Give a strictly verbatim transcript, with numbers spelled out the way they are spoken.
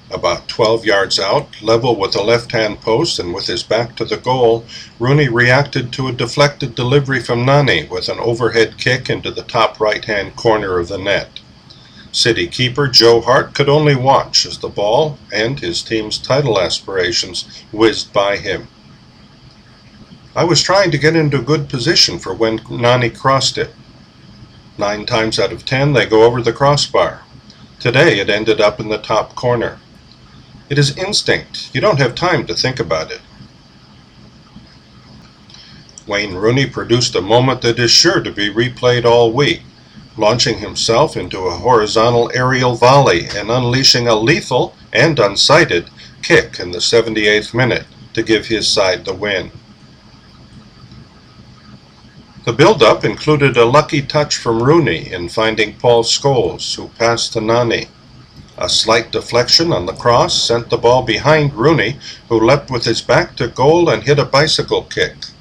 About twelve yards out, level with the left-hand post and with his back to the goal, Rooney reacted to a deflected delivery from Nani with an overhead kick into the top right-hand corner of the net. City keeper Joe Hart could only watch as the ball and his team's title aspirations whizzed by him. I was trying to get into good position for when Nani crossed it. Nine times out of ten they go over the crossbar. Today it ended up in the top corner. It is instinct. You don't have time to think about it. Wayne Rooney produced a moment that is sure to be replayed all week, launching himself into a horizontal aerial volley and unleashing a lethal and unsighted kick in the seventy-eighth minute to give his side the win. The build-up included a lucky touch from Rooney in finding Paul Scholes, who passed to Nani. A slight deflection on the cross sent the ball behind Rooney, who leapt with his back to goal and hit a bicycle kick.